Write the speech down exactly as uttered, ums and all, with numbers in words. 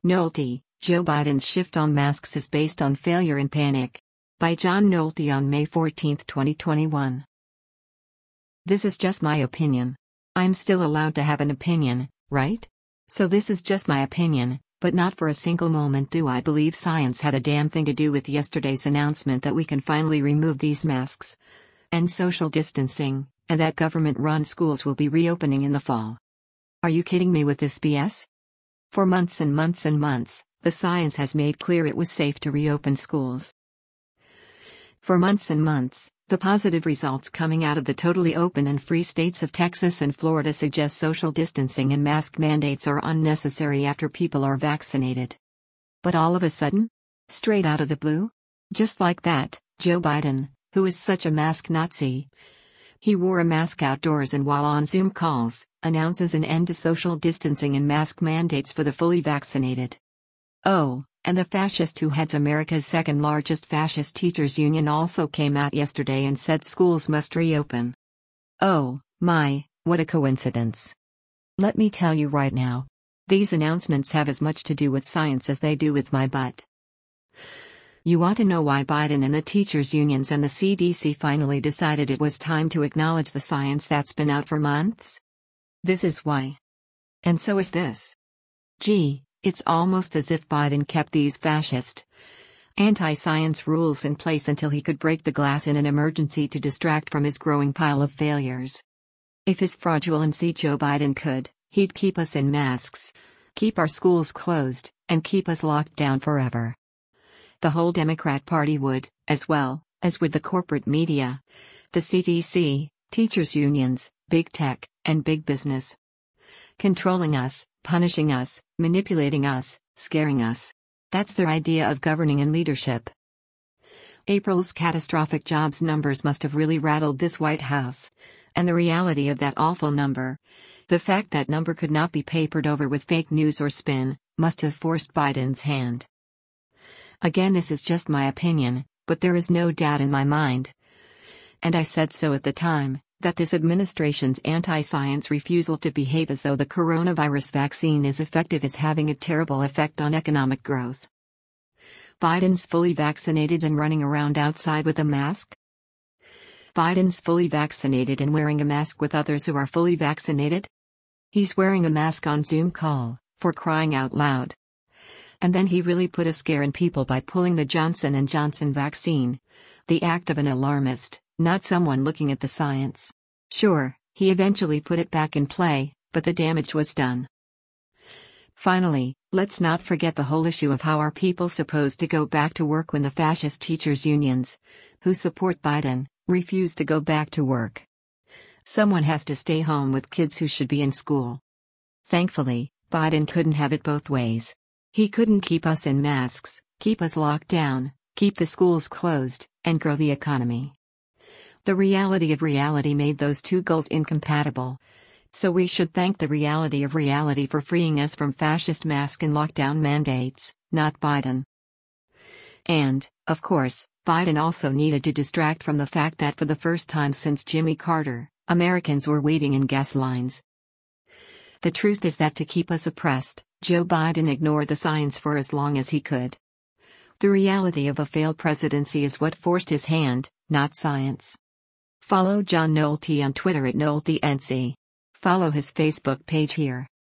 Nolte, Joe Biden's shift on masks is based on failure and panic. By John Nolte on May fourteenth, twenty twenty-one. This is just my opinion. I'm still allowed to have an opinion, right? So this is just my opinion, but not for a single moment do I believe science had a damn thing to do with yesterday's announcement that we can finally remove these masks and social distancing, and that government-run schools will be reopening in the fall. Are you kidding me with this B S? For months and months and months, the science has made clear it was safe to reopen schools. For months and months, the positive results coming out of the totally open and free states of Texas and Florida suggest social distancing and mask mandates are unnecessary after people are vaccinated. But all of a sudden? Straight out of the blue? Just like that, Joe Biden, who is such a mask Nazi. He wore a mask outdoors and while on Zoom calls, announces an end to social distancing and mask mandates for the fully vaccinated. Oh, and the fascist who heads America's second largest fascist teachers union also came out yesterday and said schools must reopen. Oh, my, what a coincidence. Let me tell you right now. These announcements have as much to do with science as they do with my butt. You want to know why Biden and the teachers unions and the C D C finally decided it was time to acknowledge the science that's been out for months? This is why. And so is this. Gee. It's almost as if Biden kept these fascist, anti-science rules in place until he could break the glass in an emergency to distract from his growing pile of failures. If his fraudulency Joe Biden could, he'd keep us in masks, keep our schools closed, and keep us locked down forever. The whole Democrat Party would, as well, as would the corporate media, the C D C, teachers' unions, big tech, and big business. Controlling us, punishing us, manipulating us, scaring us. That's their idea of governing and leadership. April's catastrophic jobs numbers must have really rattled this White House. And the reality of that awful number, the fact that number could not be papered over with fake news or spin, must have forced Biden's hand. Again, this is just my opinion, but there is no doubt in my mind. And I said so at the time, that this administration's anti-science refusal to behave as though the coronavirus vaccine is effective is having a terrible effect on economic growth. Biden's fully vaccinated and running around outside with a mask? Biden's fully vaccinated and wearing a mask with others who are fully vaccinated? He's wearing a mask on Zoom call, for crying out loud. And then he really put a scare in people by pulling the Johnson and Johnson vaccine, the act of an alarmist. Not someone looking at the science. Sure, he eventually put it back in play, but the damage was done. Finally, let's not forget the whole issue of how are people supposed to go back to work when the fascist teachers' unions, who support Biden, refuse to go back to work. Someone has to stay home with kids who should be in school. Thankfully, Biden couldn't have it both ways. He couldn't keep us in masks, keep us locked down, keep the schools closed, and grow the economy. The reality of reality made those two goals incompatible. So we should thank the reality of reality for freeing us from fascist mask and lockdown mandates, not Biden. And, of course, Biden also needed to distract from the fact that for the first time since Jimmy Carter, Americans were waiting in gas lines. The truth is that to keep us oppressed, Joe Biden ignored the science for as long as he could. The reality of a failed presidency is what forced his hand, not science. Follow John Nolte on Twitter at NolteNC. Follow his Facebook page here.